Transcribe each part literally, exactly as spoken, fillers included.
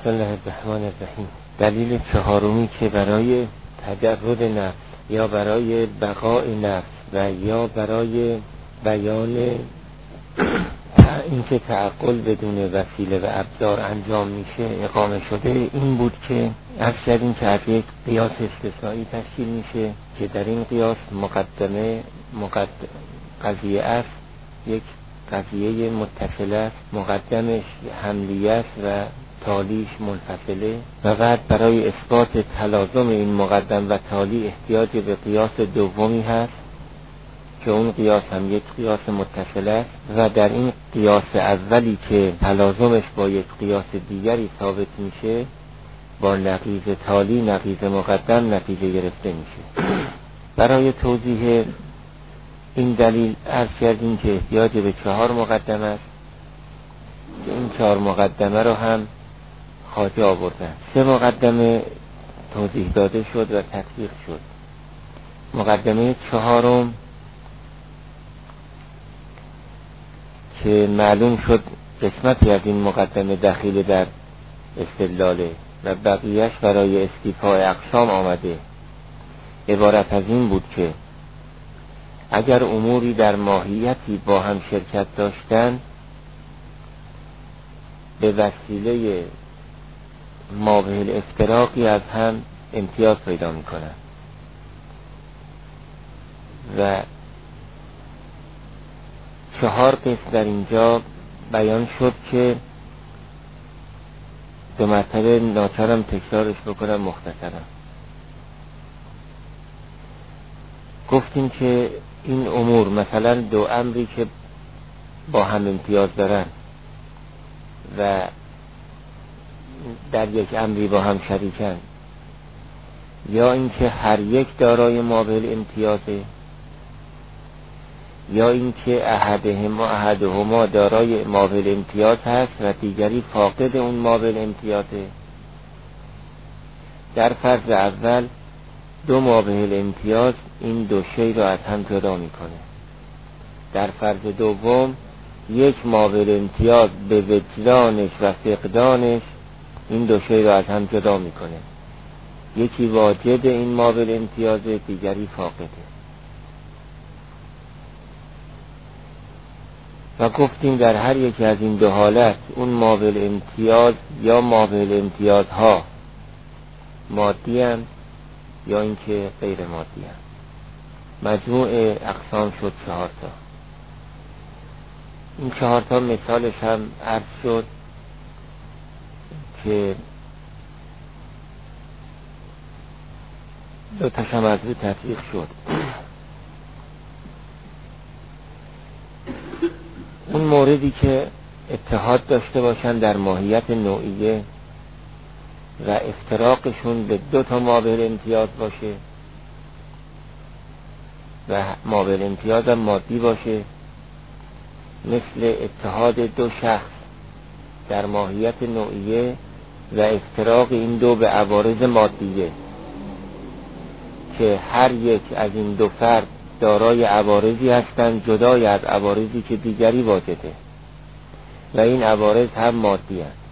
بسم الله الرحمن الرحیم. دلیل چهارمی که برای تجرد نفس یا برای بقای نفس و یا برای بیان اینکه تعقل بدون وسیله و ابزار انجام میشه اقامه شده این بود که عرض کردیم که از یک قیاس استثنایی تشکیل میشه که در این قیاس مقدمه مقدم قضیه است، یک قضیه متصله است، مقدمش حملیه است و تالیش منفصله و بعد برای اثبات تلازم این مقدم و تالی احتیاج به قیاس دومی هست که اون قیاس هم یک قیاس متصله است و در این قیاس اولی که تلازمش با یک قیاس دیگری ثابت میشه با نقیض تالی نقیض مقدم نتیجه گرفته میشه. برای توضیح این دلیل عرض کردیم که احتیاج به چهار مقدمه است که این چهار مقدمه رو هم خواجه آوردن. سه مقدمه توضیح داده شد و تطبیق شد. مقدمه چهارم که معلوم شد قسمتی از این مقدمه دخیل در استدلاله و بقیهش برای استیفاء اقسام آمده. عبارت از این بود که اگر اموری در ماهیتی با هم شرکت داشتن به وسیله مابه الافتراقی از هم امتیاز پیدا می کنن و چهار قسم در اینجا بیان شد که دو مرتبه ناچارم تکرارش بکنم مختصرم. گفتیم که این امور مثلا دو امری که با هم امتیاز دارن و در یک امری با هم شریکن یا اینکه هر یک دارای مابه امتیازه یا اینکه احدهما احدهما دارای مابه امتیاز هست و دیگری فاقد اون مابه امتیازه. در فرض اول دو مابه امتیاز این دو شی را از هم جدا میکنه. در فرض دوم یک مابه امتیاز به وجدانش و فقدانش این دو شی را از هم جدا میکنه. یکی واجد این مابه امتیاز دیگری فاقده. و گفتیم در هر یکی از این دو حالت اون مابه امتیاز یا مابه امتیازها مادی هم یا اینکه غیر مادی هم. مجموع اقسام شد چهار تا. این چهار تا مثالش هم عرض شد که دو تاش هم از روی تطبیق شد. اون موردی که اتحاد داشته باشن در ماهیت نوعیه و افتراقشون به دو تا مابه امتیاز باشه و مابه امتیاز هم مادی باشه، مثل اتحاد دو شخص در ماهیت نوعیه و افتراق این دو به عوارض مادیه که هر یک از این دو فرد دارای عوارضی هستند جدای از عوارضی که دیگری واجده و این عوارض هم مادی هست.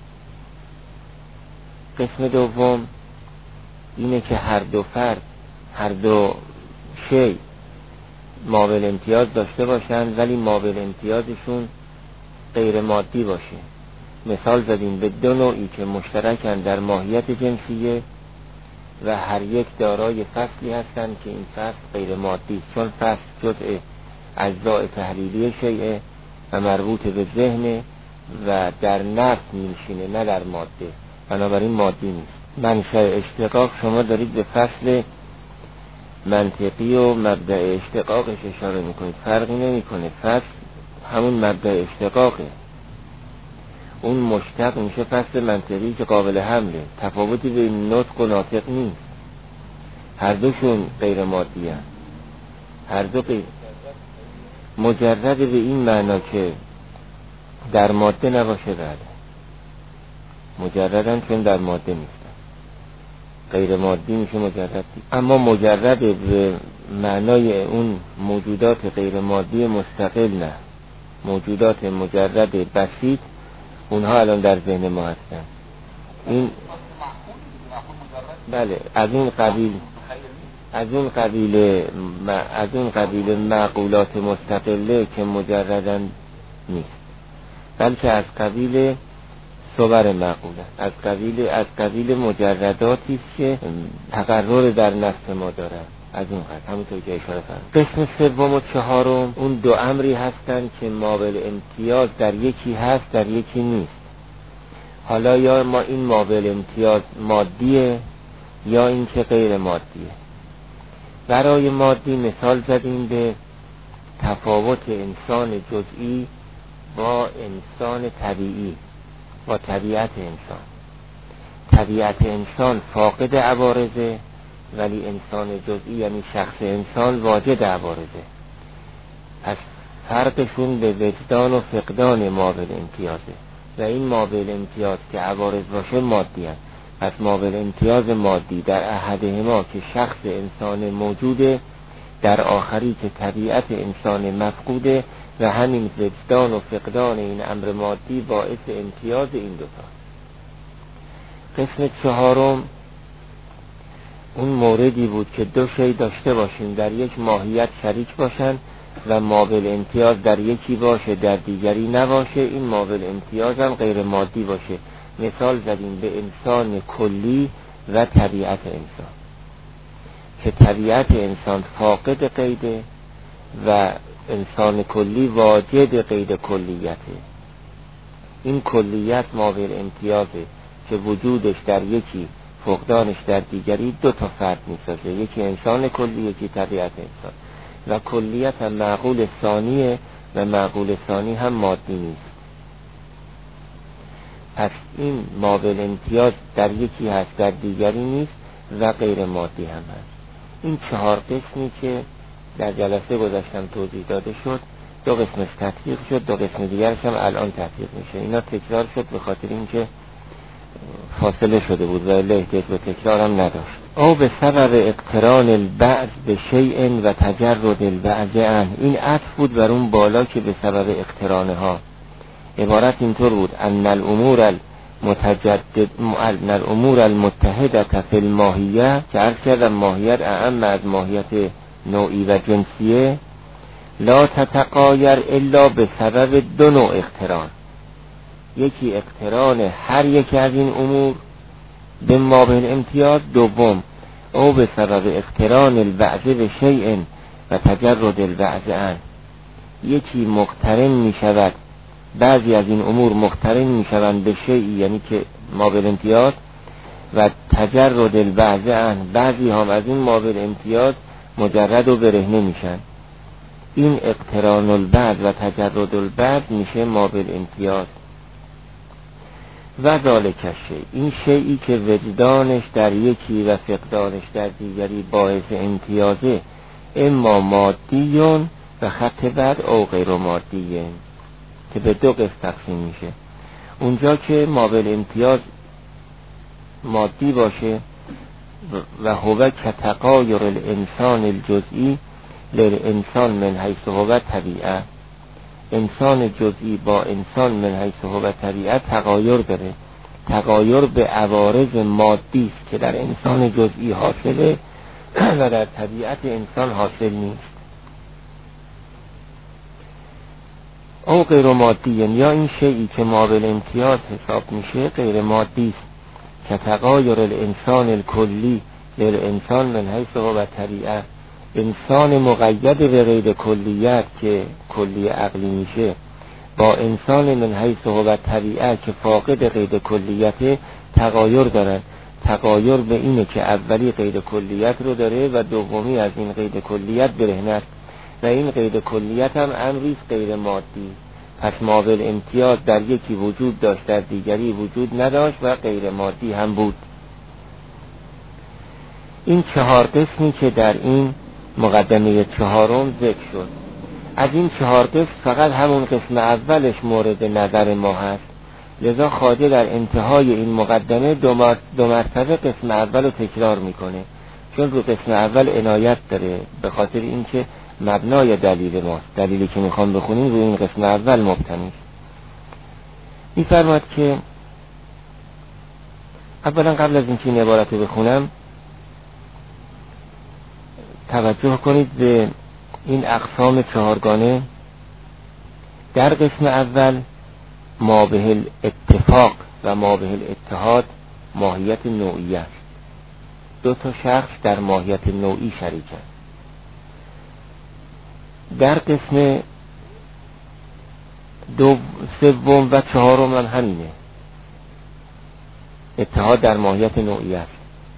قسم دوم اینه که هر دو فرد هر دو شی مابه امتیاز داشته باشن ولی مابه امتیازشون غیر مادی باشه. مثال زدیم به دو نوعی که مشترکن در ماهیت جنسیه و هر یک دارای فصلی هستن که این فصل غیر مادی، چون فصل جزء اجزاء تحلیلی شیء و مربوط به ذهن و در نفس میشینه نه در ماده، بنابراین مادی نیست. منشأ اشتقاق شما دارید به فصل منطقی و مبدأ اشتقاقش اشاره میکنید، فرقی نمیکنه. فصل همون مبدأ اشتقاقه، اون مشتق میشه فصل منطقی که قابل حمله، تفاوتی به نطق و ناطق نیست. هر دوشون غیر مادی هست، هر دو غیر مجرد به این معنا که در ماده نباشه. بله مجردن چون در ماده نیستن، غیر مادی میشه مجرد. اما مجرد به معنای اون موجودات غیر مادی مستقل نه، موجودات مجرد بسیط اونها الان در ذهن ما هستن. این بله از این قبیل از اون قبیل از اون قبیل معقولات مستقله که مجردن نیست، بلکه از قبیل صور معقوله، از قبیل از قبیل مجرداتی است که تقرر در نفس ما دارن. از اون قبیل همونطور که اشاره کردم. قسم سوم و چهارم اون دو امری هستند که مابل امتیاز در یکی هست در یکی نیست. حالا یا ما این مابل امتیاز مادیه یا این که غیر مادیه. برای مادی مثال زدیم به تفاوت انسان جزئی با انسان طبیعی، با طبیعت انسان. طبیعت انسان فاقد عوارضه، ولی انسان جزئی یعنی شخص انسان واجد عوارضه. پس فرقشون به وجدان و فقدان مابل امتیازه و این مابل امتیاز که عوارض باشه مادی هست. پس مابل امتیاز مادی در احدهما که شخص انسان موجوده، در آخری که طبیعت انسان مفقوده و همین وجدان و فقدان این امر مادی باعث امتیاز این دوتا. قسم چهارم اون موردی بود که دو شی داشته باشیم در یک ماهیت شریک باشن و مابل امتیاز در یکی باشه در دیگری نباشه، این مابل امتیاز هم غیر مادی باشه. مثال زدیم به انسان کلی و طبیعت انسان که طبیعت انسان فاقد قیده و انسان کلی واجد قید کلیته. این کلیت مابل امتیازه که وجودش در یکی فقدانش در دیگری دو تا فرد میسازه، یکی انسان کلی یکی طبیعت انسان. و کلیت هم معقول ثانیه و معقول ثانی هم مادی نیست. پس این مابل امتیاز در یکی هست در دیگری نیست و غیر مادی هم هست. این چهار قسمی که در جلسه گذاشتم توضیح داده شد، دو قسمش تطبیق شد، دو قسم دیگرش هم الان تطبیق میشه. اینا تکرار شد به خاطر اینکه فاصله شده بود و احتیاج به تکرار هم نداشت. او به سبب اقتران البعض به شیء و تجرد البعض عنه، این عطف بود بر اون بالا که به سبب اقترانه ها. عبارت اینطور بود: ان الامور المتجدد ان الامور المتحده فی الماهیه، که عرض کردم ماهیت اعم از ماهیت نوعی و جنسیه، لا تتغایر الا به سبب دو نوع اقتران. یکی اقتران هر یکی از این امور به مابل امتیاز، دوم او به سبب اقتران البعض به شیء و تجرد البعض عنه. یکی مقترن می شود، بعضی از این امور مقترن می شوند به شیء یعنی که مابل امتیاز، و تجرد البعض عنه، بعضی هم از این مابل امتیاز مجرد و برهنه میشن. این اقتران البعض و تجرد البعض میشه مابل امتیاز. و ذالک شیء، این شیئی که وجدانش در یکی و فقدانش در دیگری باعث امتیازه، اما مادیون و خط بعد او غیر مادیه، که به دو قسم تقسیم میشه. اونجا که مابل امتیاز مادی باشه و هو کتغایر الانسان الجزئی للانسان من حیث هو طبیعه، انسان جزئی با انسان من حیث هو طبیعه تغایر داره. تغایر به عوارض مادی است که در انسان جزئی حاصله و در طبیعت انسان حاصل نیست. او غیر مادی، یا این شیئی که مابل امتیاز حساب میشه غیر مادی است، که تغایر الانسان الکلی للانسان من حیث هو طبیعه، انسان مقید به غیر کلیت که کلی عقلی میشه با انسان من حیث هو طبیعه که فاقد غیر کلیت تغایر دارن. تغایر به اینه که اولی غیر کلیت رو داره و دومی از این غیر کلیت برهنه است و این غیر کلیت هم امری غیر مادی. پس مابل امتیاز در یکی وجود داشت در دیگری وجود نداشت و غیر مادی هم بود. این چهار قسمی که در این مقدمه چهارم ذکر شد، از این چهار قسم فقط همون قسم اولش مورد نظر ما هست، لذا خواجه در انتهای این مقدمه دو مرتبه قسم اول رو تکرار میکنه، چون رو قسم اول عنایت داره، به خاطر اینکه مبنای دلیل ماست، دلیلی که میخوام بخونیم روی این قسم اول مبتنی. میفرماد که اولا قبل از اینکه این عبارت رو بخونم توجه کنید به این اقسام چهارگانه. در قسم اول ما به الاتفاق و ما به الاتحاد ماهیت نوعی است. دو تا شخص در ماهیت نوعی شریکند. در قسم دو سوم و چهارم هم همینه، اتحاد در ماهیت نوعی است.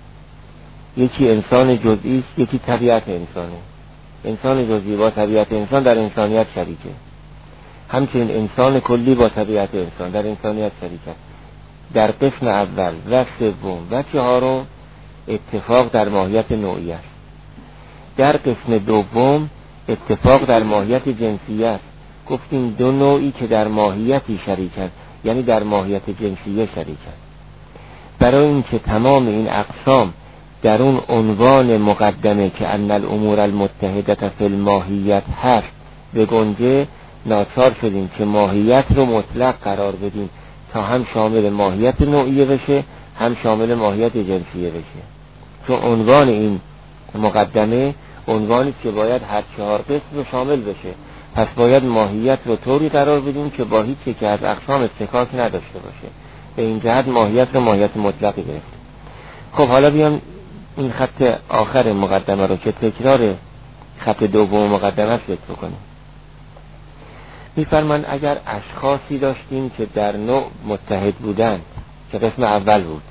یکی انسان جزئی است، یکی طبیعت انسانه. انسان جزئی با طبیعت انسان در انسانیت شریکه، همچنین انسان کلی با طبیعت انسان در انسانیت شریکه. در قسم اول و سوم و چهارم اتفاق در ماهیت نوعی است. در قسم دوم اتفاق در ماهیت جنسیت. گفتیم دو نوعی که در ماهیتی شریکند، یعنی در ماهیت جنسیه شریکند. برای اینکه تمام این اقسام در اون عنوان مقدمه که ان الامور المتحدة فی الماهیت هست به گنجه، ناچار شدیم که ماهیت رو مطلق قرار بدیم تا هم شامل ماهیت نوعیه بشه هم شامل ماهیت جنسیه بشه. چون عنوان این مقدمه عنوانی که باید هر چهار قسم رو شامل بشه، پس باید ماهیت رو طوری قرار بدیم که با هیچ یک از اقسام استکاک نداشته باشه. به این جهت ماهیت رو ماهیت مطلقی گرفتیم. خب حالا بیام این خط آخر مقدمه رو که تکرار خط دوم مقدمه فکر بکنیم. میفرمان اگر اشخاصی داشتیم که در نوع متحد بودند، که قسم اول بود،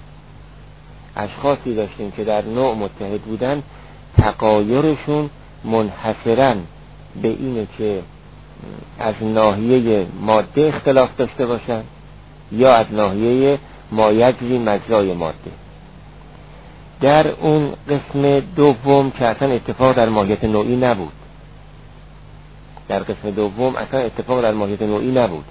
اشخاصی داشتیم که در نوع متحد بودند، تغایرشون منحصراً به اینه که از ناحیه ماده اختلاف داشته باشند یا از ناحیه ما یجری مجرای ماده. در اون قسم دوم که اصلا اتفاق در ماهیت نوعی نبود، در قسم دوم اصلا اتفاق در ماهیت نوعی نبود.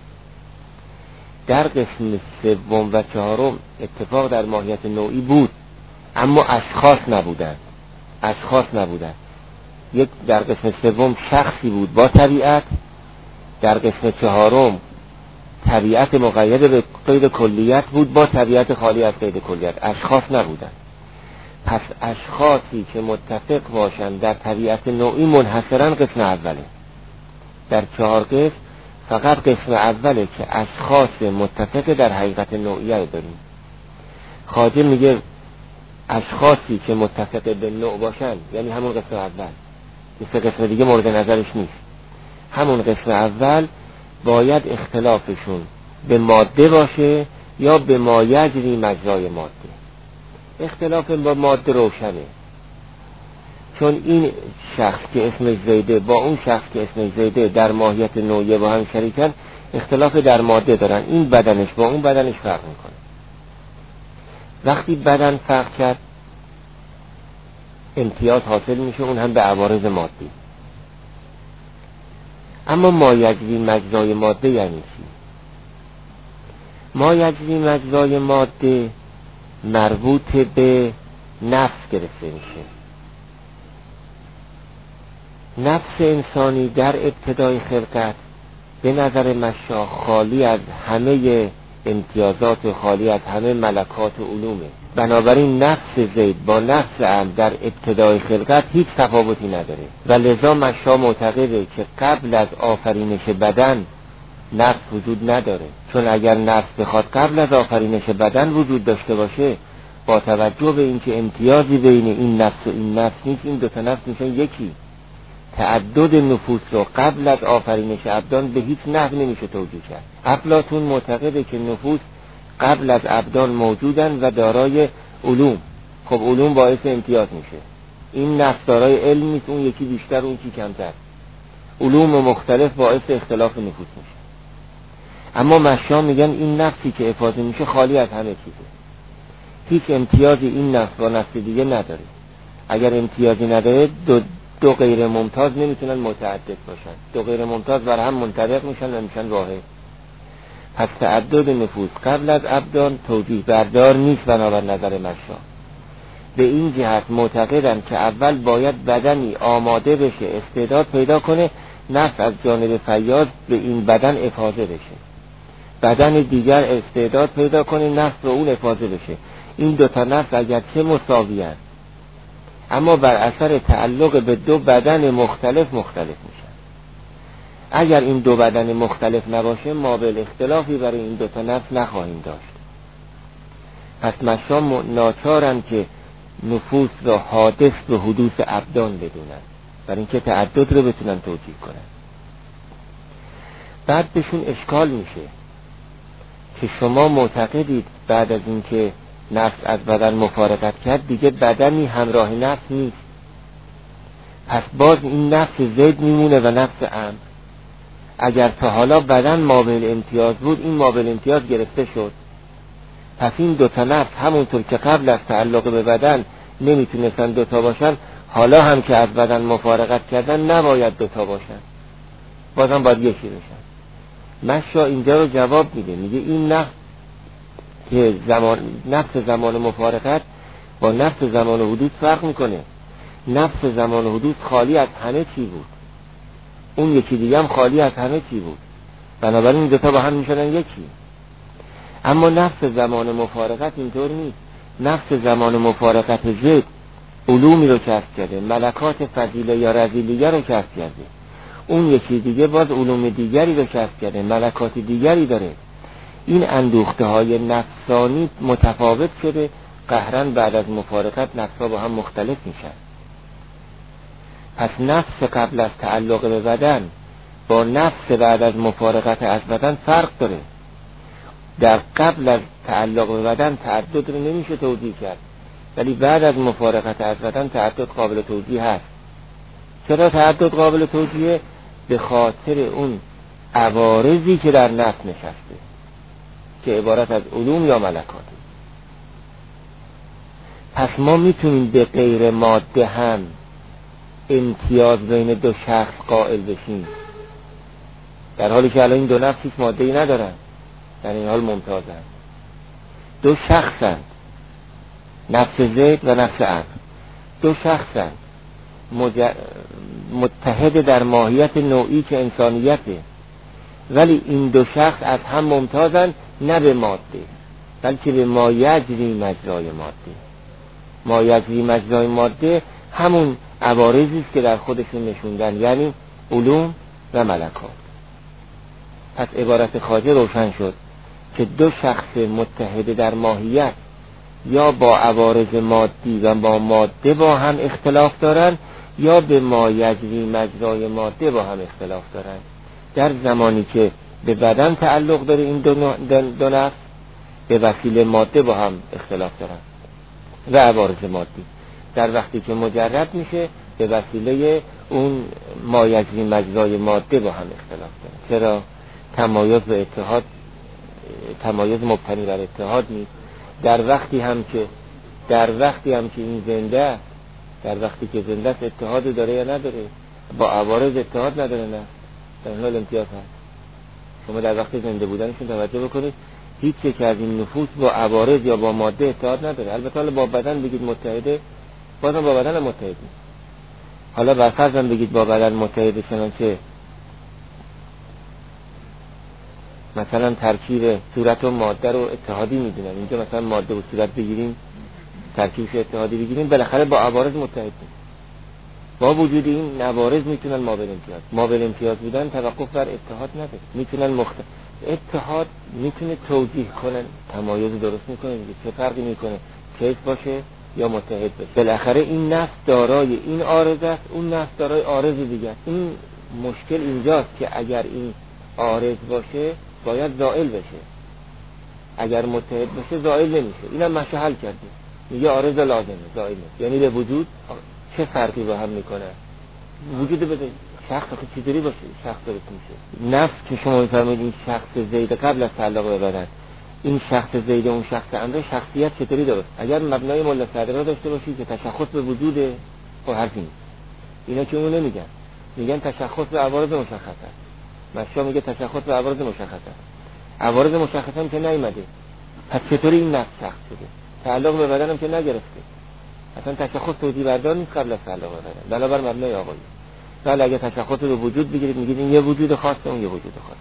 در قسم سوم و چهارم اتفاق در ماهیت نوعی بود، اما اشخاص نبودند. اشخاص نبودند. یک در قسم سوم شخصی بود با طبیعت، در قسم چهارم طبیعت مقید به قید کلیت بود با طبیعت خالی از قید کلیت. اشخاص نبودند. پس اشخاصی که متفق باشند در طبیعت نوعی منحصراً قسم اوله. در چهار قسم فقط قسم اوله که اشخاص متفق در حقیقت نوعیه داریم. خواجه میگه اشخاصی که متفق به نوع باشند، یعنی همون قسم اول، سه قسم دیگه مورد نظرش نیست. همون قسم اول باید اختلافشون به ماده باشه یا به ما یجری مجرای ماده. اختلاف با ماده روشنه، چون این شخص که اسمش زیده با اون شخص که اسمش زیده در ماهیت نوعیه با هم شریکن، اختلاف در ماده دارن. این بدنش با اون بدنش فرق میکنه. وقتی بدن فرق کرد امتیاز حاصل میشه، اون هم به عوارض مادی. اما ما یجری مجرای ماده یعنی چی؟ ما یجری مجرای ماده مربوط به نفس گرفته میشه. نفس انسانی در ابتدای خلقت به نظر مشایخ خالی از همه امتیازات و خالی از همه ملکات و علومه. بنابراین نفس زید با نفس ام در ابتدای خلقت هیچ تفاوتی نداره و لذا مشایخ معتقده که قبل از آفرینش بدن نفس وجود نداره. چون اگر نفس بخواد قبل از آفرینش بدن وجود داشته باشه، با توجه به اینکه امتیازی بین این نفس و این نفس نیست، این دو تا نفس میشن یکی. تعدد نفوس رو قبل از آفرینش ابدان به هیچ نحو نمیشه توجیه کرد. افلاطون معتقده که نفوس قبل از ابدان موجودن و دارای علوم. خب علوم باعث امتیاز میشه. این نفس دارای علم نیست، اون یکی بیشتر اون یکی کمتر. علوم مختلف باعث اختلاف نفوس میشه. اما مشایخ میگن این نفسی که افاضه میشه خالی از همه چیزه. هیچ امتیازی این نفس با نفس دیگه نداره. اگر امتیازی نداره دو دو غیر ممتاز نمیتونن متعدد باشن. دو غیر ممتاز بر هم منطبق میشن و میشن واحد. پس تعدد نفوس قبل از ابدان توجیه بردار نیست بنابر نظر مشایخ. به این جهت معتقدن که اول باید بدنی آماده بشه، استعداد پیدا کنه، نفس از جانب فیاض به این بدن افاضه بشه. بدن دیگر استعداد پیدا کنه، نفس به اون افاضه بشه. این دو تا نفس اگرچه مساوی هستند اما بر اثر تعلق به دو بدن مختلف مختلف میشن. اگر این دو بدن مختلف نباشه ما به اختلافی برای این دو تا نفس نخواهیم داشت. پس مشام ناچارن که نفوس را حادث به حدوث ابدان بدونن برای اینکه تعدد رو بتونن توجیه کنن. بعد بهشون اشکال میشه که شما معتقدید بعد از اینکه نفس از بدن مفارقت کرد دیگه بدنی همراه نفس نیست، پس باز این نفس زید میمونه و نفس امر. اگر تا حالا بدن مابل امتیاز بود این مابل امتیاز گرفته شد، پس این دوتا نفس همونطور که قبل از تعلق به بدن نمیتونستن دوتا باشن، حالا هم که از بدن مفارقت کردن نباید دوتا باشن، بازم باید یکی بشن. مشا اینجا رو جواب میده، میگه این نفس که زمان نفس زمان مفارقت با نفس زمان حدوث فرق میکنه. نفس زمان حدوث خالی از همه چی بود، اون یکی دیگه هم خالی از همه چی بود، بنابراین این دوتا با هم میشدن یکی. اما نفس زمان مفارقت اینطور نیست. نفس زمان مفارقت زید علومی رو کسب کرده، ملکات فضیله یا رذیلیه رو کسب کرده، اون یکی دیگه باز علوم دیگری رو کسب کرده، ملکات دیگری داره. این اندوخته های نفسانی متفاوت شده، قهرن بعد از مفارقت نفسها با هم مختلف میشن. پس نفس قبل از تعلق به بدن با نفس بعد از مفارقت از بدن فرق داره. در قبل از تعلق به بدن تعدد رو نمیشه توجیه کرد، ولی بعد از مفارقت از بدن تعدد قابل توجیه هست. چرا تعدد قابل توجیه؟ به خاطر اون عوارضی که در نفس نشسته که عبارت از علوم یا ملکات. پس ما میتونیم به غیر ماده هم امتیاز بین دو شخص قائل بشیم، در حالی که الان این دو نفس هیچ ماده‌ای ندارن، در این حال ممتازن. دو شخصند، نفس زید و نفس امر، دو شخصند مج... متحد در ماهیت نوعی که انسانیته، ولی این دو شخص از هم ممتازن نه به ماده بلکه به ما یجری مجرای ماده. ما یجری مجرای ماده همون عوارضی است که در خودشون نشوندن، یعنی علوم و ملکات. پس عبارت خواجه روشن شد که دو شخص متحد در ماهیت یا با عوارض مادی و با ماده با هم اختلاف دارن یا به ما یجری مجرای ماده با هم اختلاف دارن. در زمانی که به بدن تعلق داره این دو, دو نفس به وسیله ماده با هم اختلاف دارن و عوارض مادی. در وقتی که مجرد میشه به وسیله اون ما یجری مجرای ماده با هم اختلاف دارن. چرا؟ تمایز و اتحاد، تمایز مبتنی بر اتحاد نیست. در وقتی هم که در وقتی هم که این زنده در وقتی که زنده است اتحاد داره یا نداره؟ با عوارض اتحاد نداره، نه، در حال امتیاز هست. شما در وقت زنده بودنشون توجه بکنید، هیچ یک از این نفوس با عوارض یا با ماده اتحاد نداره. البته با بدن بگید متحده، بازم با بدن متحد نیست. حالا بر فرض هم بگید با بدن متحده، چنانچه مثلا ترکیب صورت و ماده رو اتحادی میدونن، اینجا مثلا ماده و صورت بگیریم ترکیبش اتحادی بگیریم، بالاخره با عوارض متحد نیست. با وجود این عوارض میتونن مابل امتیاز مابل امتیاز بودن توقف بر اتحاد نداره. میتونن مخت... اتحاد میتونه توجیه کنن، تمایز درست میکنه، چه فرقی میکنه کیف باشه یا متحد باشه. بالاخره این نفس دارای این عارض است، اون نفس دارای عارض دیگه است. این مشکل اینجاست که اگر این عارض باشه باید زائل بشه، اگر متحد باشه زائل نمیشه. اینم مشه حل کرده، میگه عارض لازمه زائل نیست. یعنی به وجود چه فرقی با هم میکنه؟ وجود بده شخص که چجوری باشه شخص درست میشه. نفس که شما میفرمایید این شخص زید قبل از تعلق به بدن، این شخص زید اون شخص امر، شخصیت چطوری درست؟ اگر مبنای ملا صدرا داشته باشید که تشخص به وجود خب حرفی نیست. اینا که اون نمیگن، میگن تشخص به عوارض مشخصه. مشا میگه تشخص به عوارض مشخصه. عوارض مشخصه هم که نیامده، پس چطوری این نفس شخص شده؟ تعلق به بدن هم که نگرفته، اصلا تشخص توجیه بردار نیست قبل از تعلق به بدن، بنابر مبنای آقایی. ولی اگه تشخص به وجود بگیرید میگید این یه وجود خاصه، اون یه وجود خاصه.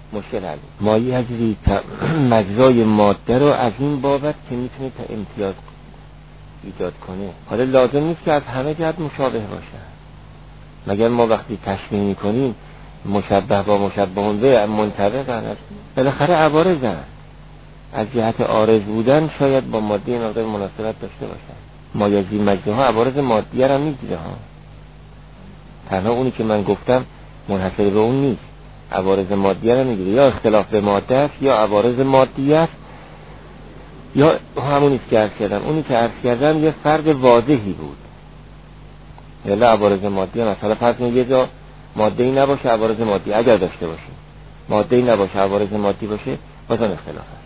مشکل حل. مایه حجری مجرای ماده رو از این بابت که میتونه تا امتیاز ایجاد کنه. حالا لازم نیست که از همه جهت مشابه باشه. مگر ما وقتی تشبیه میکنیم مشبه با مشبه به منطبقن، بالاخره عوارضن، از جهت عارض بودن شاید با ماده مقدار مناسبت داشته باشن. مایزی مجده ها عوارض مادیه را میگیره ها، تنها اونی که من گفتم منحصر به اون نیست، عوارض مادیه را میگیره، یا اختلاف به ماده است یا عوارض مادیه است یا همونی که عرض کردم. اونی که عرض کردم یه فرق واضحی بود، یعنی عوارض مادیه مثلا فرض کنید یه جا ماده ای نباشه عوارض مادی اگر داشته باشه، ماده ای نباشه عوارض مادی باشه، بازم اختلاف است.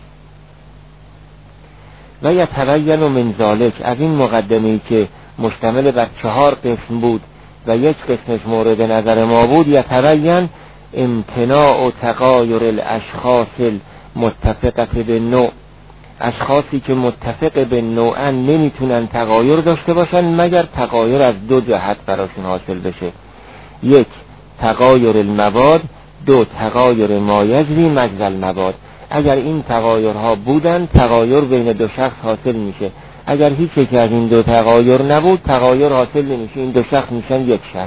و یتبین من ذالک، از این مقدمه ای که مشتمل بر چهار قسم بود و یک قسمش مورد نظر ما بود، یتبین امتناع و تغایر الاشخاص المتفقه به نوع، اشخاصی که متفق به نوعن نمیتونن تغایر داشته باشن مگر تغایر از دو جهت براشون حاصل بشه، یک تغایر المواد، دو تغایر ما یجری مجرى المواد. اگر این تغایرها بودن تغایر بین دو شخص حاصل میشه، اگر هیچ یک از این دو تغایر نبود تغایر حاصل نمیشه، این دو شخص میشن یک شخص.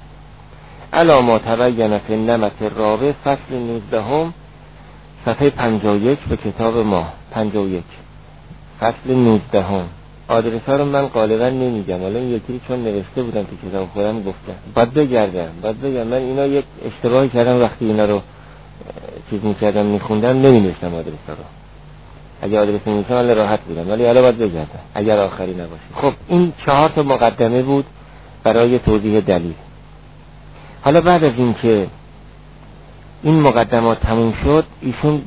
الا ما تبین فی النمط الرابع فصل نوزدهم صفحه پنجاه و یک به کتاب ما، پنجاه و یک فصل نوزدهم. آدرس ها رو من غالبا نمیگم، حالا یکی چون نوشته بودم تو کتاب خودم گفتم باید بگردم باید بگم من اینا یک اشتباهی کردم وقتی اینا رو چیز میکردم میخوندم نمینوشتم آدرس ها رو، اگه آدرس نمیشم حالا راحت بودم، ولی حالا باید بگردم اگر آخری نباشه. خب این چهار تا مقدمه بود برای توضیح دلیل. حالا بعد از این که این مقدمات تموم شد، ایشون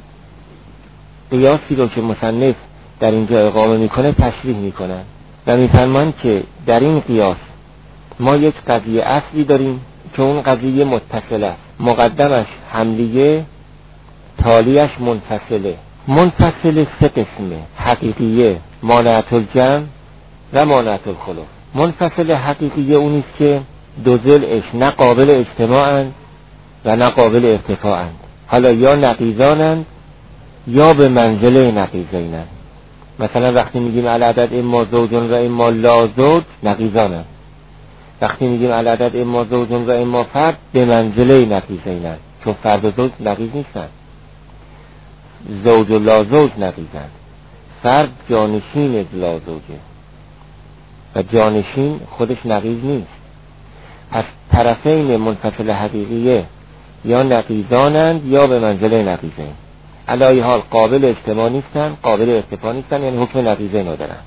قیاسی رو که مصنف در اینجا اقامه میکنه تشریح میکنن و میفرمان که در این قیاس ما یک قضیه اصلی داریم که اون قضیه متصله، مقدمش حملیه، تالیش منفصله. منفصله سه قسمه، حقیقیه، مانعت الجمع و مانعت الخلف. منفصله حقیقیه اونیست که دو ضلعش نه قابل اجتماعند و نه قابل ارتفاعند، حالا یا نقیضانند یا به منزله نقیضینند. مثلا وقتی میگیم العدد اما زوجون و اما لا زوج نقیضانند، وقتی میگیم العدد اما زوجون و اما فرد به منزله نقیضینند، چون فرد و زوج نقیض نیستند، زوج و لا زوج نقیضند، فرد جانشین لا زوجه و جانشین خودش نقیض نیست. پس طرفین منفصل حقیقیه یا نقیضانند یا به منزله نقیضین، علی حال قابل اجتماع نیستن، قابل ارتفاع نیستن، یعنی حکم نقیضین رو دارن.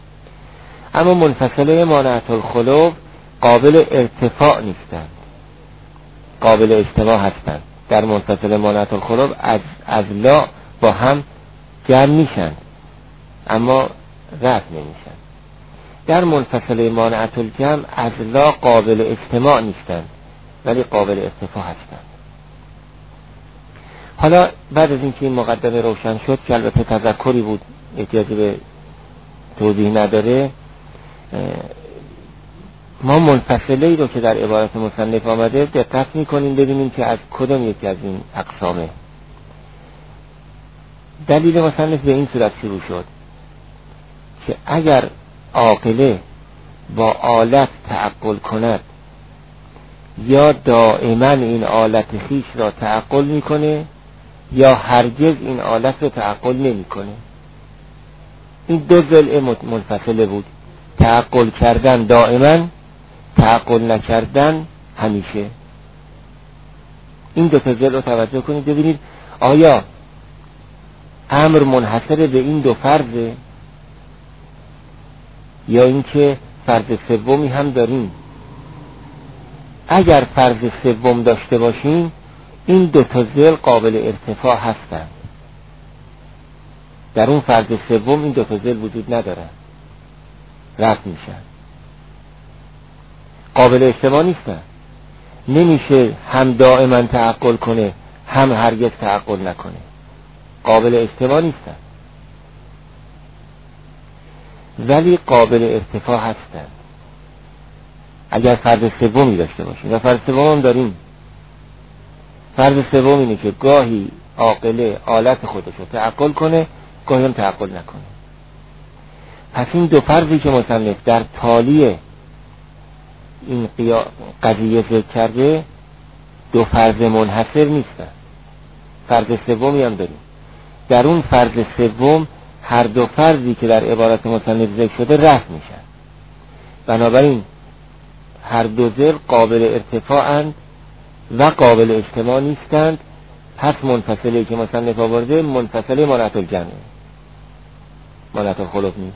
اما منفصله مانعت الخلف قابل ارتفاع نیستن، قابل اجتماع هستن. در منفصله مانعت الخلف از اضلاع با هم جمع میشن اما رفع نمیشن. در منفصله مانعت الجمع اضلاع قابل اجتماع نیستن ولی قابل ارتفاع هستن. حالا بعد از اینکه این مقدمه روشن شد که البته تذکری بود احتیاجی به توضیح نداره، ما منفصله ای رو که در عبارت مصنف آمده دقت میکنیم ببینیم که از کدام یکی از این اقسامه. دلیل مصنف به این صورت شروع شد که اگر عاقله با آلت تعقل کند یا دائما این آلت خیش را تعقل میکنه یا هرگز این آلت را تعقل نمیکنه. این دو ضلع منفصله بود، تعقل کردن دائما، تعقل نکردن همیشه. این دو تا ضلع رو توجه کنید ببینید آیا امر منحصر به این دو فرضه یا اینکه فرض سومی هم داریم. اگر فرض سوم داشته باشیم این دو تا ضلع قابل ارتفاع هستند، در اون فرض سوم این دو تا ضلع وجود ندارن، رفع میشن، قابل اجتماع نیستن. نمیشه هم دائما تعقل کنه هم هرگز تعقل نکنه، قابل اجتماع نیستن ولی قابل ارتفاع هستن اگر فرض سومی داشته باشیم. و فرض سوم هم داریم. فرض سوم اینه که گاهی عاقله آلت خودش رو تعقل کنه، گاهی هم تعقل نکنه. پس این دو فرضی که مصنف در تالی این قیا... قضیه ذکر کرده دو فرض منحصر نیستن. فرض سومی هم داریم. در اون فرض سوم هر دو فرضی که در عبارت مصنف ذکر شده رفع میشن. بنابراین هر دو ذل قابل ارتفاعند و قابل اجتماع نیستند. پس منفصله که مصنف آورده منفصله مانعت الجمع، مانعت الخلق نیست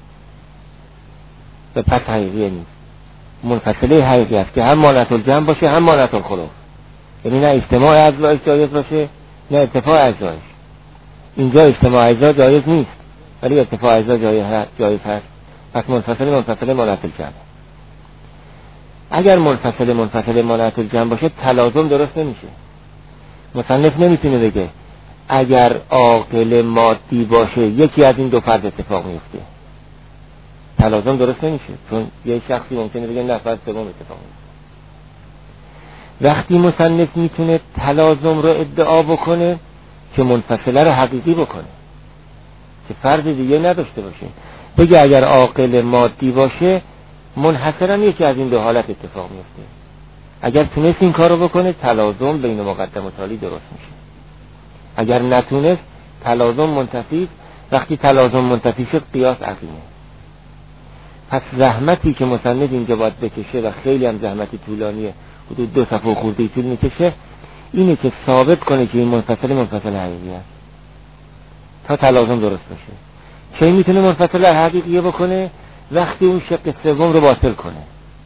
و پس حقیقیه نیست. منفصله حقیقی است که هم مانعت الجمع باشه هم مانعت الخلق، یعنی نه اجتماع اجزایش جایز باشه نه ارتفاع اجزایش. اینجا اجتماع اجزا جایز نیست ولی ارتفاع اجزا جایز هست. پس منفصله منفصله مانعت الجمع. اگر منفصله منفصله مانعت الجمع باشه تلازم درست نمیشه. مصنف نمیتونه بگه اگر عاقل مادی باشه یکی از این دو فرض اتفاق میفته. تلازم درست نمیشه، چون یه شخصی ممکنه بگه نه فرض سوم اتفاق میفته. وقتی مصنف میتونه تلازم رو ادعا بکنه که منفصله رو حقیقی بکنه، که فرض دیگه نداشته باشه، بگه اگر عاقل مادی باشه منحصرا یکی از این دو حالت اتفاق میفته. اگر تونست این کارو بکنه تلازم بین مقدم و تالی درست میشه. اگر نتونست تلازم منتفی. وقتی تلازم منتفی شد قیاس عقیمه. پس زحمتی که مصنف اینجا باید بکشه و خیلی هم زحمتی طولانیه، حدود دو صفحه خورده طول میکشه، اینه که ثابت کنه که این منفصل منفصل حقیقی است تا تلازم درست بشه. چه میتونه منفصل حقیقیه بکنه؟ وقتی اون شق سوم رو باطل کنه.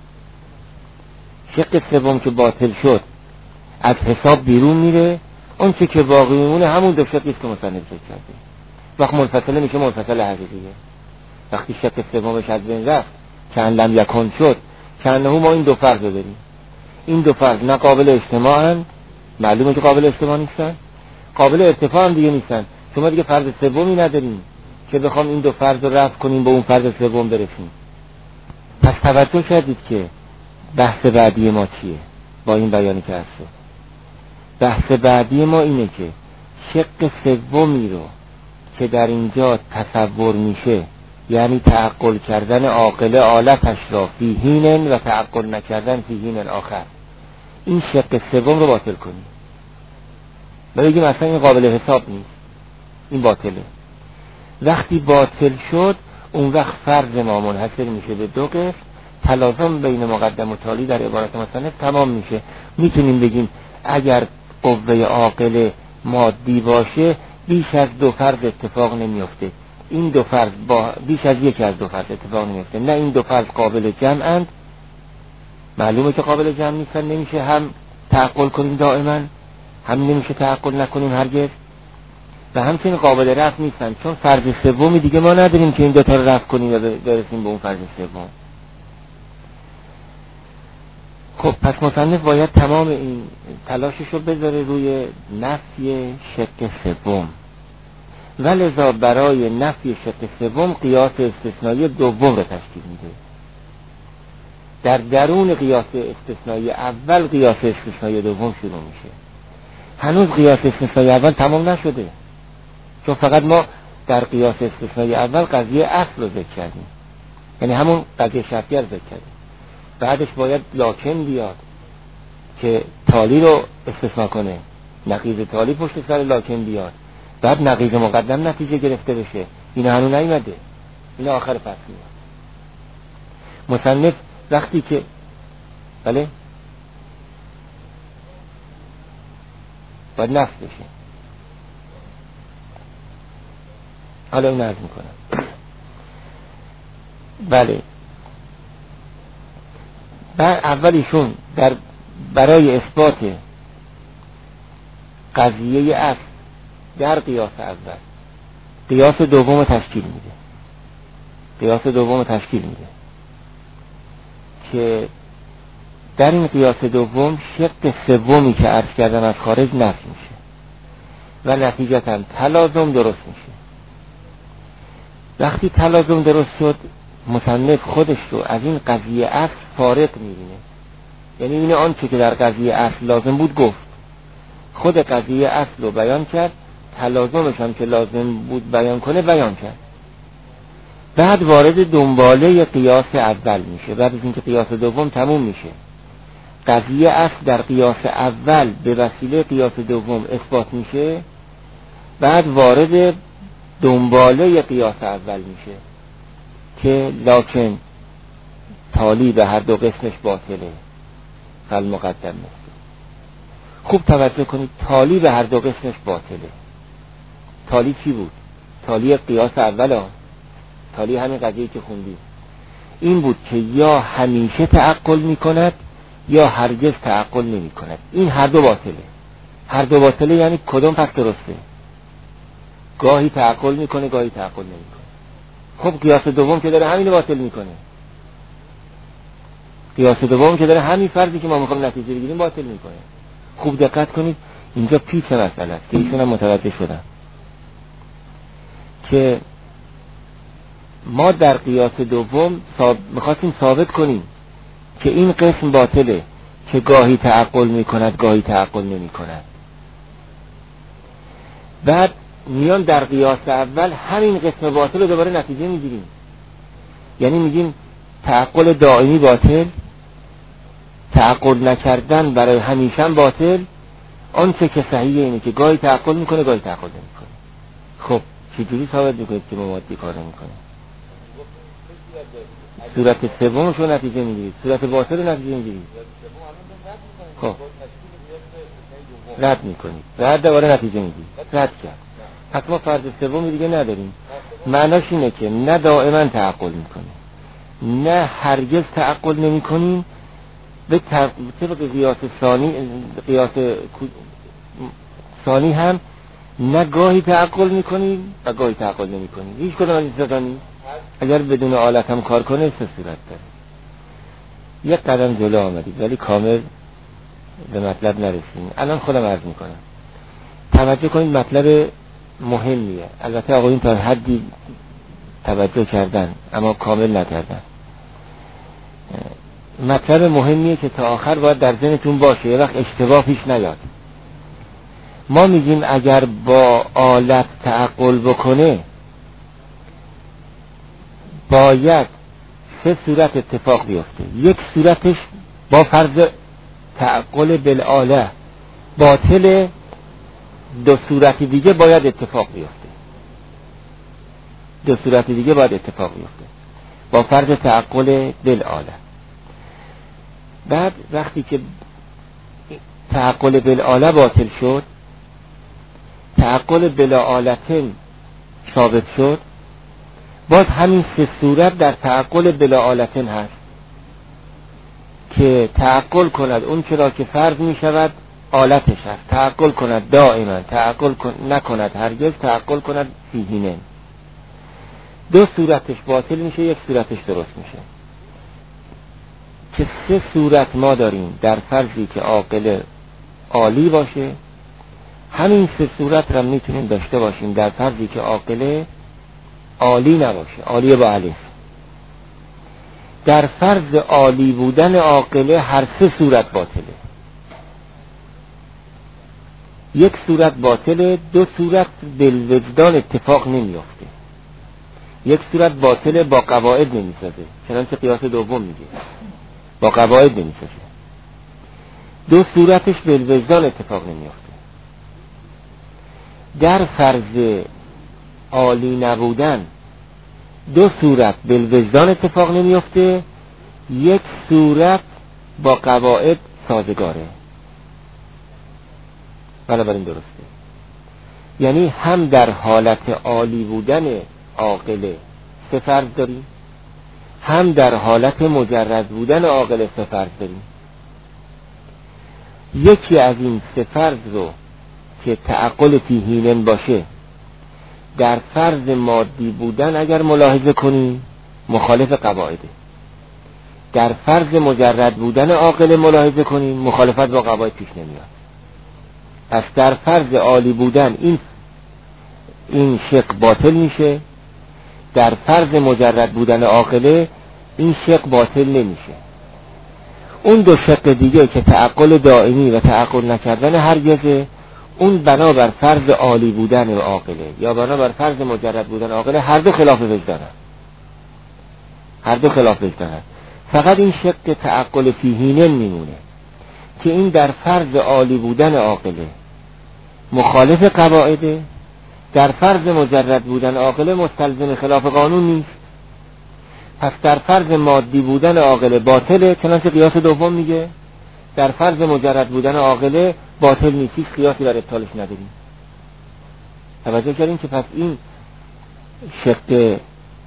شق سوم که باطل شد از حساب بیرون میره، اون چه که باقی میمونه همون دو شقی است که مصنف ذکر کرده. وقت منفصله میشه منفصل حقیقیه. وقتی شق سومش از بین رفت که ان لم یکن شد، که انه ما این دو فرض رو داریم. این دو فرض نه قابل اجتماعن، معلومه که قابل اجتماع نیستن، قابل ارتفاع هم دیگه نیستن. شما دیگه فرض سومی نداریم که بخوام این دو فرض رو رفع کنیم به اون فرض سوم برسیم. پس توجه کردید که بحث بعدی ما چیه با این بیانی که هست؟ بحث بعدی ما اینه که شق سومی رو که در اینجا تصور میشه، یعنی تعقل کردن عاقل آلتش را فی حین و تعقل نکردن فی حین آخر، این شق سوم رو باطل کنیم و بگیم اصلا این قابل حساب نیست، این باطله. وقتی باطل شد اون وقت فرض ما منحصر میشه به دو قسم. تلازم بین مقدم و تالی در عبارت مصنف تمام میشه. میتونیم بگیم اگر قوه عاقل مادی باشه بیش از دو فرض اتفاق نمیفته. این دو فرض با بیش از یک از دو فرض اتفاق نمیفته. نه این دو فرض قابل جمعند، معلومه که قابل جمع نیستن، نمیشه هم تعقل کنیم دائما هم نمیشه تعقل نکنیم هرگز، و همچنین قابل رفع نیستن، چون فرض سومی دیگه ما نداریم که این دو تا رو رفع کنیم و برسیم به اون فرض سوم. خب پس مصنف باید تمام این تلاشش رو بذاره روی نفی شق سوم، ولذا برای نفی شق سوم قیاس استثنایی دوم رو تشکیل میده. در درون قیاس استثنایی اول قیاس استثنایی دوم شروع میشه. هنوز قیاس استثنایی اول تمام نشده، چون فقط ما در قیاس استثنایی اول قضیه اصل رو ذکر کردیم، یعنی همون قضیه شرطیه رو ذکر کردیم. بعدش باید لاکن بیاد که تالی رو استثناء کنه، نقیض تالی پشت سر لاکن بیاد، بعد نقیض مقدم نتیجه گرفته بشه. این هنوز نیومده، این آخر فصل میاد. مصنف وقتی که بله باید نفس بشه. حالا این عرض میکنم. بله بر اولیشون در برای اثبات قضیه اصل در قیاس اول قیاس دوم تشکیل میده. قیاس دوم تشکیل میده که در این قیاس دوم شق سومی که عرض کردم از خارج نفی میشه و نتیجتا تلازم درست میشه. وقتی تلازم درست شد مصنف خودش رو از این قضیه اصل فارق میبینه، یعنی اینه آنچه که در قضیه اصل لازم بود گفت، خود قضیه اصل رو بیان کرد، تلازمش هم که لازم بود بیان کنه بیان کرد. بعد وارد دنباله قیاس اول میشه. بعد از اینکه قیاس دوم تموم میشه، قضیه اصل در قیاس اول به وسیله قیاس دوم اثبات میشه، بعد وارد دنباله قیاس اول میشه که لکن تالی به هر دو قسمش باطله فالمقدم مثل. خوب توجه کنید، تالی به هر دو قسمش باطله. تالی چی بود؟ تالی قیاس اول ها. تالی همین قضیه که خوندی این بود که یا همیشه تعقل میکند یا هرگز تعقل نمی کند. این هر دو باطله. هر دو باطله یعنی کدوم پس درسته؟ گاهی تعقل میکنه گاهی تعقل نمی کنه. خب قیاس دوم که داره همین باطل میکنه. قیاس دوم که داره همین فرضی که ما میخوایم نتیجه بگیریم باطل میکنه. خوب دقت کنید، اینجا پیچ مسئله است که ایشون هم متوجه شدن که ما در قیاس دوم ثاب... میخواستیم ثابت کنیم که این قسم باطله که گاهی تعقل میکند گاهی تعقل نمیکند. بعد میان در قیاس اول همین قسم باطل رو دوباره نتیجه میگیریم. یعنی میگیم تعقل دائمی باطل، تعقل نکردن برای همیشه باطل، آنچه که صحیحه اینه که گاهی تعقل میکنه گاهی تعقل نمیکنه. خب چجوری ثابت میکنید که ممادی کار نمیکنه؟ صورت سومش رو نتیجه میگیرید، صورت باطل رو نتیجه میگیرید. خب رد میکنید، بعد دوباره نتیجه میگیرید. رد کرد. پس ما فرض سومی دیگه نداریم. معناش اینه که نه دائما تعقل میکنیم نه هرگز تعقل نمیکنیم. به طبق قیاس ثانی قیاس ثانی هم نه گاهی تعقل میکنیم و گاهی تعقل نمیکنیم. هیچ کدوم از این ستانی اگر بدون آلت هم کار کنه سه صورت داره. یک قدم جلو آمدید ولی کامل به مطلب نرسیم. الان خودم عرض میکنم. توجه کنید، مطلب مهمیه. البته آقایون تا حدی توجه کردن اما کامل نکردن. مطلب مهمیه که تا آخر باید در ذهنتون باشه، یه وقت اشتباه پیش نیاد. ما میگیم اگر با آلت تعقل بکنه باید سه صورت اتفاق بیفته. یک صورتش با فرض تعقل بالآله باطل، دو صورت دیگه باید اتفاق بیفته. دو صورت دیگه باید اتفاق بیفته با فرض تعقل بالآله. بعد وقتی که تعقل بالآله باطل شد، تعقل بلا آلتن ثابت شد، باز همین سه صورت در تعقل بلا آلتن هست که تعقل کند اون چرا که فرض می شود آلتش هست، تعقل کند دائما، تعقل نکند هرگز، تعقل کند فیهینن. دو صورتش باطل میشه، یک صورتش درست میشه. که سه صورت ما داریم در فرضی که عاقل عالی باشه. همین سه صورت را میتونیم داشته باشیم در فرضی که عاقل عالی نباشه، عالی با الف. در فرض عالی بودن عاقله هر سه صورت باطله. یک صورت باطله، دو صورت بالوجدان اتفاق نمیافته. یک صورت باطله با قواعد نمیسازه، چنانچه قیاس دوم میگه با قواعد نمیسازه. دو صورتش بالوجدان اتفاق نمیافته. در فرض عالی نبودن دو صورت بالوجدان اتفاق نمیافته، یک صورت با قواعد سازگاره. بنابراین درسته. یعنی هم در حالت عالی بودن عاقله سه فرض داریم، هم در حالت مجرد بودن عاقله سه فرض داریم. یکی از این سه فرض رو که تعقل فیهینن باشه در فرض مادی بودن اگر ملاحظه کنی مخالف قواعده. در فرض مجرد بودن عاقله ملاحظه کنی مخالفت با قواعد پیش نمیاد. پس در فرض عالی بودن این این شق باطل میشه، در فرض مجرد بودن عاقله این شق باطل نمیشه. اون دو شق دیگه که تعقل دائمی و تعقل نکردن هرگزه، اون بنابر فرض عالی بودن عاقله یا بنابر فرض مجرد بودن عاقله، هر دو خلاف وجدانن، هر دو خلاف وجدانن. فقط این شق تعقل فیهینه میمونه که این در فرض عالی بودن عاقله مخالف قواعده، در فرض مجرد بودن عاقله مستلزم خلاف قانون نیست. پس در فرض مادی بودن عاقله باطله، چنانچه قیاس دوم میگه در فرض مجرد بودن عاقله باطل نیست، هیچ قیاسی بر ابطالش نداریم. توجه کردیم که پس این شق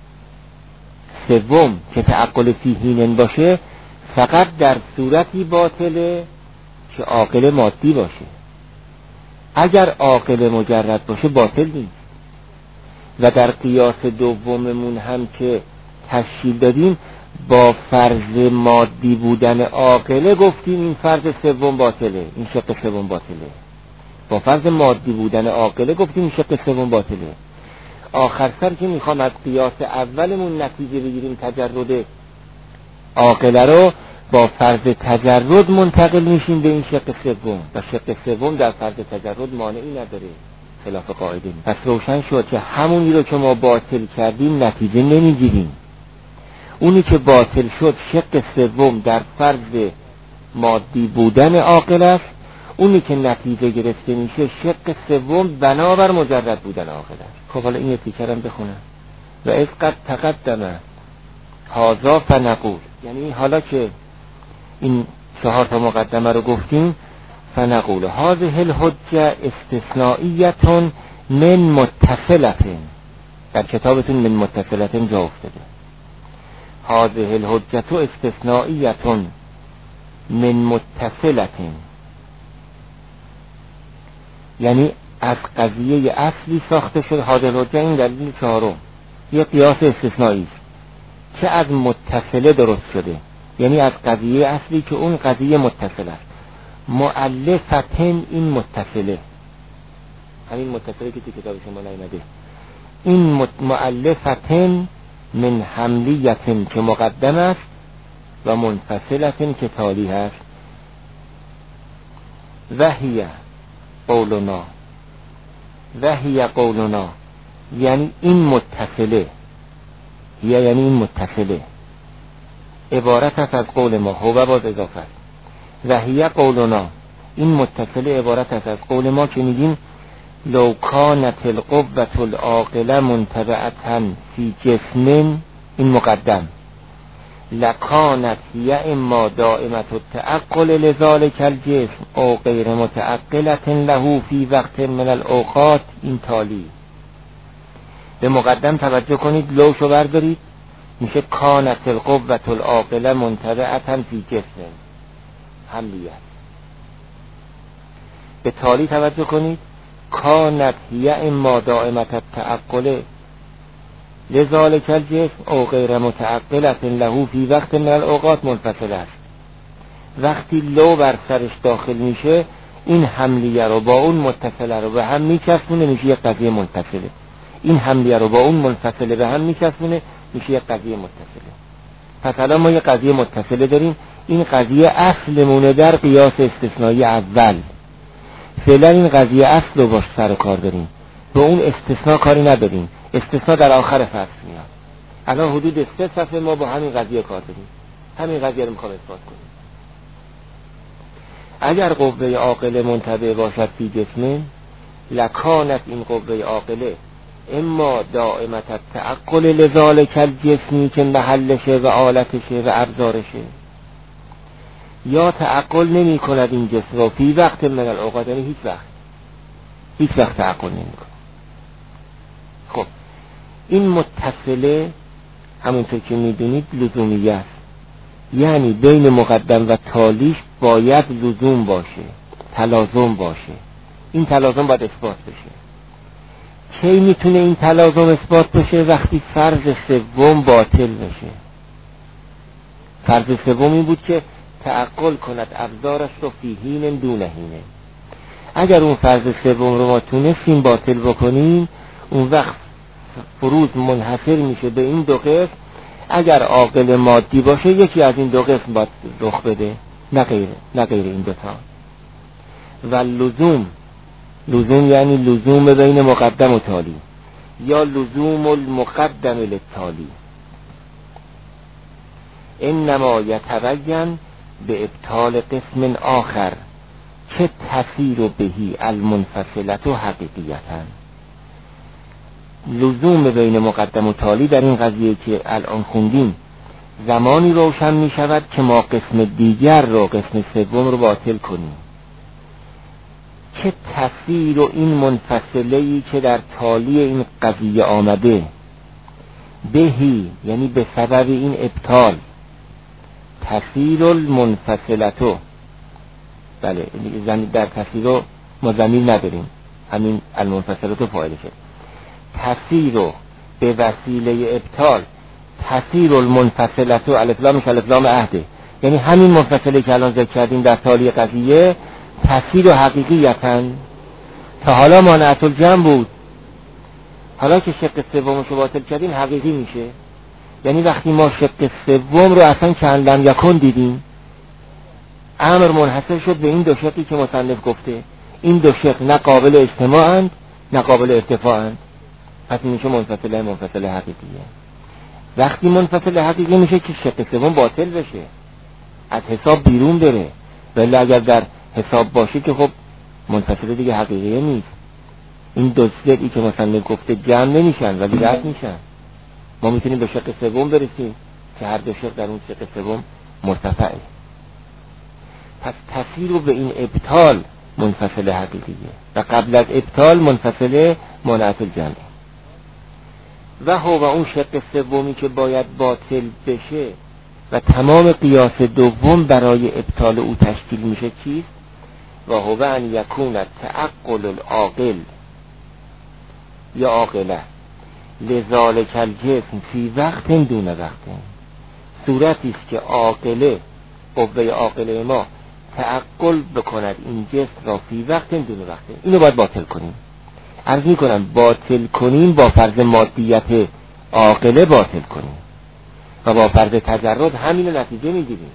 سوم که تعقل فیهینن باشه فقط در صورتی باطله که عاقله مادی باشه. اگر عاقله مجرد باشه باطل نیست. و در قیاس دوممون هم که تشکیل دادیم با فرض مادی بودن عاقله گفتیم این فرض سوم باطله، این شق سوم باطله. با فرض مادی بودن عاقله گفتیم این شق سوم باطله. آخر سر که میخوام از قیاس اولمون نتیجه بگیریم تجرد عاقله رو، با فرض تجرد منتقل میشیم به این شق سوم و شق سوم در فرض تجرد مانعی نداره خلاف قاعده. پس روشن شد که همونی رو که ما باطل کردیم نتیجه نمیگیریم. اونی که باطل شد شق سوم در فرض مادی بودن عاقل است، اونی که نتیجه گرفته میشه شق سوم بنابر مجرد بودن عاقل است. خب حالا این تیکرم بخونم. و اذ قد تقدم هذا فنقول، یعنی حالا که این چهار تا مقدمه رو گفتیم، فنقول هذه الحجه استثنائیه من متصلة، در کتابتون من متصلة جا افتاده. هذه الحجه استثنائیه من متصلة، یعنی از قضیه اصلی ساخته شده. هذه الحجه این دلیل چهارم، یه قیاس استثنایی است که از متصله درست شده، یعنی از قضیه اصلی که اون قضیه متصله است. مؤلفتن، این متصله، همین متصله که تو کتاب شما نیامده. این مؤلفتن من حملیتن که مقدم است و منفصلتن که تالی هست. وحی قولنا، وحی قولنا یعنی این متصله، یا یعنی این متصله عبارت است از قول ما، هو باز اضافه است. وحی قولنا، این متصله عبارت است از قول ما که میگیم لو کانت القوة العاقله منتبعة فی جسم، این مقدم، لکانت هی اما دائمة التعقل لذالک الجسم او غیر متعقلة له فی وقت من الاوقات، این تالی. به مقدم توجه کنید، لوشو بردارید میشه کانت القوة العاقله منتبعة فی جسم، حملیت. به تالی توجه کنید، کانت هی اما دائمة التعقل لذالک الجسم او غیر متعقلة له فی وقت من الاوقات منفصل است. وقتی لو بر سرش داخل میشه این حملیه رو با اون متصله رو به هم میچسبونه، میشه یک قضیه منفصله. این حملیه رو با اون منفصله به هم میچسبونه، میشه یک قضیه متصله. پس الان ما یک قضیه متصله داریم، این قضیه اصلمونه در قیاس استثنایی اول. فعلا این قضیه اصل رو باش سر کار داریم، به اون استثناء کاری نداریم. استثناء در آخر فصل میاد. الان حدود سه صفحه ما با همین قضیه کار داریم، همین قضیه رو میخوام اثبات کنیم. اگر قوه عاقله منتبع باشد فی جسم، لکانت این قوه عاقله اما دائمة التعقل لذالک الجسمی که محلشه و آلتشه و ابزارشه، یا تعقل نمی کند این جسم رو فی وقت من الاوقات، یعنی هیچ وقت هیچ وقت تعقل نمی کند. خب این متصله همونطور که میدونید لزومیه است، یعنی بین مقدم و تالیش باید لزوم باشه، تلازم باشه. این تلازم باید اثبات بشه. کی میتونه این تلازم اثبات بشه؟ وقتی فرض سوم باطل بشه. فرض سوم این بود که تعقل کند ابزارش رو فی حین دون حین. اگر اون فرض سوم رو ما تونستیم باطل بکنیم، اون وقت فروض منحصر میشه به این دو قسم. اگر عاقل مادی باشه یکی از این دو قسم باید رخ بده، نه غیره، نه غیر این دوتا. و لزوم لزوم یعنی لزوم بین مقدم و تالی، یا لزوم المقدم للتالی. انما یتبین به ابطال قسم آخر که تسیر بهی المنفصلت و حقیقیتا. لزوم بین مقدم و تالی در این قضیه که الان خوندیم زمانی روشن می شود که ما قسم دیگر رو، قسم سوم رو باطل کنیم. که تسیر و این منفصله‌ای که در تالی این قضیه آمده، بهی یعنی به سبب این ابطال، تسیر المنفصلتو، بله در تسیر رو ما ضمیر نداریم، همین المنفصلتو فاعلشه. تسیر رو به وسیله ابطال، تسیر المنفصلتو الاسلامش الاسلام عهده، یعنی همین منفصله که الان ذکر کردیم در تالی قضیه تسیر و حقیقیتاً. تا حالا مانعت الجمع بود، حالا که شق سومش رو باطل کردیم حقیقی میشه. یعنی وقتی ما شق سوم رو اصلا کأن لم یکن دیدیم، امر منحصر شد به این دو شقی که مصنف گفته. این دو شق نه قابل اجتماعند نه قابل ارتفاعند، پس میشه منفصله منفصله حقیقیه. وقتی منفصله حقیقی میشه که شق سوم باطل بشه، از حساب بیرون بره. ولی اگر در حساب باشه که خب منفصله دیگه حقیقیه نیست. این دو شقی که مصنف گفته جمع نمیشن ولی رد میشن. ما میتونیم به شق سوم برسیم که هر دو شق در اون شق سوم مرتفعه. پس تسیر رو به این ابطال منفصله حقیقیه و قبل از ابطال منفصله مانعت الجمع. و هو و اون شق سومی که باید باطل بشه و تمام قیاس دوم برای ابطال او تشکیل میشه چیست؟ و هو ان یکون تعقل العاقل یا عاقله لذالک الجسم فی وقت دون وقت. صورتی است که عاقله، قوه عاقله ما تعقل بکند این جسم را فی وقت دون وقت، اینو باید باطل کنیم. عرض میکنم باطل کنیم با فرض مادیت عاقله باطل کنیم و با فرض تجرد همین نتیجه میگیریم.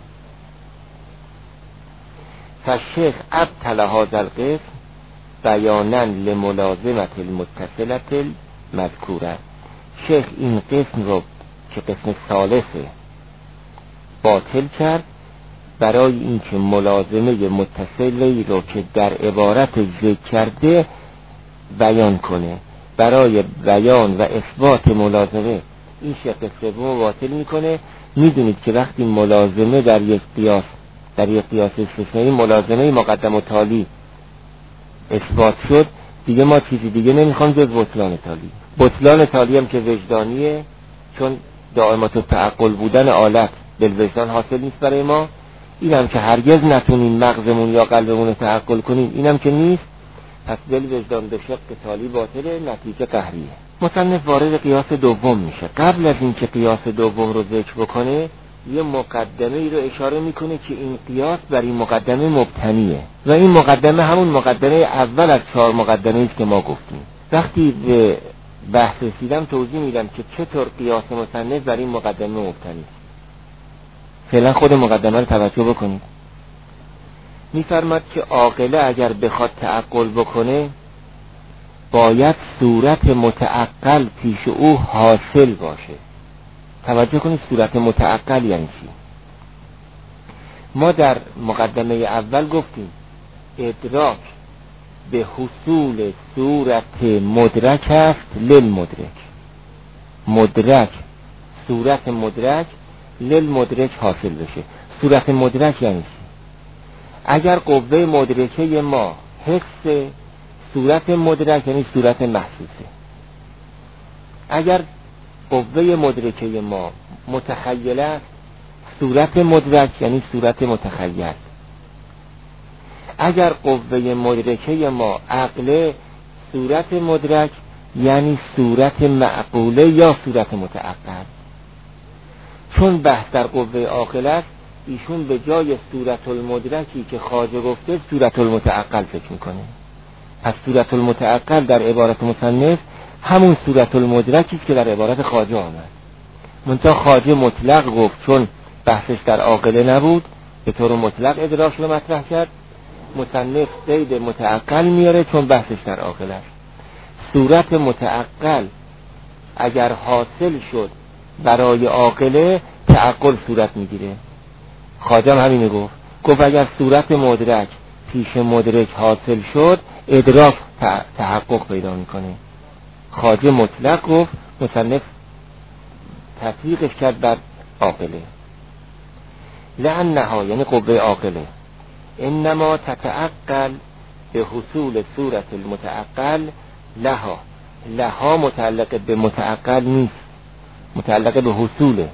فالشیخ ابطل هذا القسم بیانا لملازمت المتصلة المذکوره. شیخ این قسم رو که قسم ثالثه باطل کرد برای اینکه ملازمه متصلی رو که در عبارت ذکر کرده بیان کنه. برای بیان و اثبات ملازمه این شق سوم باطل میکنه. میدونید که وقتی ملازمه در یک قیاس در یک قیاس استثنایی ملازمه مقدم و تالی اثبات شد، دیگه ما چیزی دیگه نمیخوام جز بطلان تالی. بطلان تالی هم که وجدانیه، چون دائمات التعقل بودن آلت بالوجدان حاصل نیست برای ما. اینم که هرگز نتونیم مغزمون یا قلبمون رو تعقل کنیم، اینم که نیست. پس دل وجدان به شق تالی باطله، نتیجه قهریه. مصنف وارد قیاس دوم میشه. قبل از اینکه قیاس دوم رو ذکر بکنه یه مقدمه ای رو اشاره میکنه که این قیاس بر این مقدمه مبتنیه و این مقدمه همون مقدمه اول از چهار مقدمه است که ما گفتیم. وقتی به بحث رسیدم توضیح میدم که چطور قیاس مصنف بر این مقدمه مبتنی. فعلا خود مقدمه رو توجه بکنید. میفرماد که عاقله اگر بخواد تعقل بکنه باید صورت متعقل پیش او حاصل باشه. توجه کنید صورت متعقل یعنی چی؟ ما در مقدمه اول گفتیم ادراک به حصول صورت مدرک است للمدرک. مدرک صورت مدرک للمدرک حاصل بشه. صورت مدرک یعنی چی؟ اگر قوه مدرکه ما حس، صورت مدرک یعنی صورت محسوسه. اگر قوه مدرکه ما متخیله است، صورت مدرک یعنی صورت متخیل. اگر قوه مدرکه ما عقله، صورت مدرک یعنی صورت معقوله یا صورت متعقل. چون بحث در قوه عاقله است، ایشون به جای صورت المدرکی که خواجه گفته صورت المتعقل فکر میکنه. پس صورت المتعقل در عبارت مصنف همون صورت المدرکی که در عبارت خواجه آمد. منتها خواجه مطلق گفت، چون بحثش در عاقله نبود به طور مطلق ادراک رو مطرح کرد مصنف قید متعقل میاره چون بحثش در عاقل است. صورت متعقل اگر حاصل شد برای عاقله تعقل صورت میگیره. خواجه همینه گفت گفت اگر صورت مدرک پیش مدرک حاصل شد ادراک تحقق پیدا میکنه. خواجه مطلق گفت، مصنف تطبیقش کرد بر عاقله. لأنها یعنی قوه عاقله انما تتعقل به حصول صورت المتعقل لها. لها متعلق به متعقل نیست، متعلق به حصوله.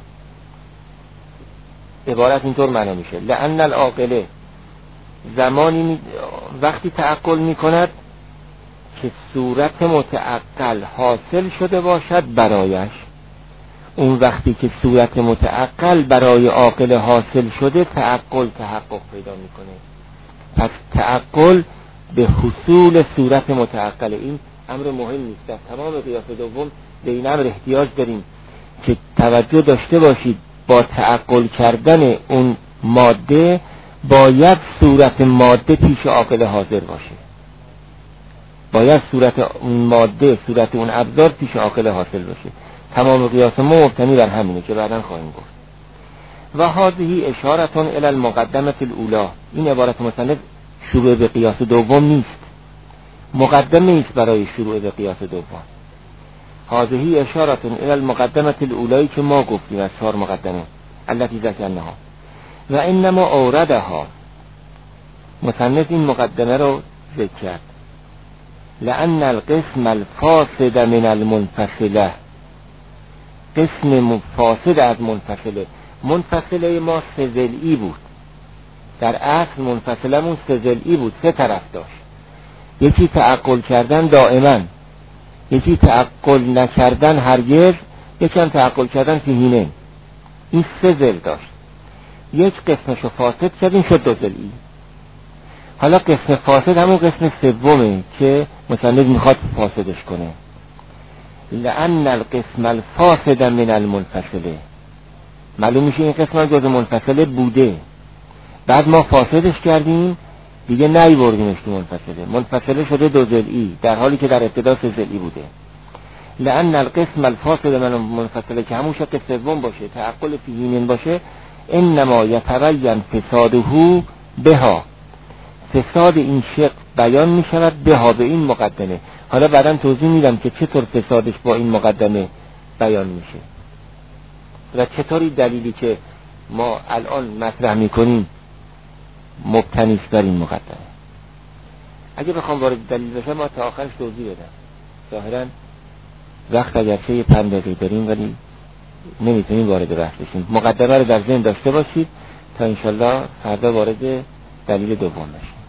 عبارت اینطور معنا میشه لأن العاقله زمانی می... وقتی تعقل میکند که صورت متعقل حاصل شده باشد برایش. اون وقتی که صورت متعقل برای عاقل حاصل شده تعقل تحقق پیدا میکنه. پس تعقل به حصول صورت متعقل این امر مهم نیست. در تمام قیاس دوم به این امر احتیاج داریم که توجه داشته باشید با تعقل کردن اون ماده باید صورت ماده پیش عاقل حاضر باشه. باید صورت اون ماده، صورت اون ابزار پیش عاقل حاصل باشه. تمام قیاس ما مبتنی بر همینه که بعداً خواهیم گفت. و هذه اشارتون الی المقدمه الاولی. این عبارت مصنف شروع به قیاس دوم نیست، مقدمه است برای شروع به قیاس دوم. هذه اشارتون الی المقدمه الاولی که ما گفتیم از چهار مقدمه التي ذکرناها و انما اوردها. مصنف این مقدمه رو ذکر کرد لأن القسم الفاسد من المنفصله. قسم فاسد از منفصله. منفصله ما سه ضلعی بود، در اصل منفصلمون سه ضلعی بود، سه طرف داشت. یکی تعقل کردن دائما، یکی تعقل نکردن هرگز، یکی هم تعقل کردن فی حینین. این سه ضلع داشت. یک قسمشو فاسد کردیم شد دو ضلعی. حالا قسم فاسد همون قسم سومه که مصنف میخواد فاسدش کنه. لأن القسم الفاسد من المنفصله. معلوم میشه این قسم جز منفصله بوده، بعد ما فاسدش کردیم دیگه نیوردیمش تو منفصله. منفصله شده دو ضلعی در حالی که در ابتدا سه ضلعی بوده. لأن القسم الفاسد من المنفصله که همون شق سوم باشه، تعقل فی حین باشه، انما یتبین فساده بها. فساد این شق بیان می شود بها به این مقدمه. حالا بعداً توضیح میدم که چطور فسادش با این مقدمه بیان میشه و چطوری دلیلی که ما الان مطرح میکنیم مبتنی است بر این مقدمه. اگه بخوام وارد دلیل بشم ما تا آخرش توضیح بدم. ظاهراً وقت اگرچه یه پنج دقیقه داریم ولی نمیتونیم وارد بحث بشیم. مقدمه رو در ذهن داشته باشید تا انشالله فردا وارد دلیل دوم بشیم.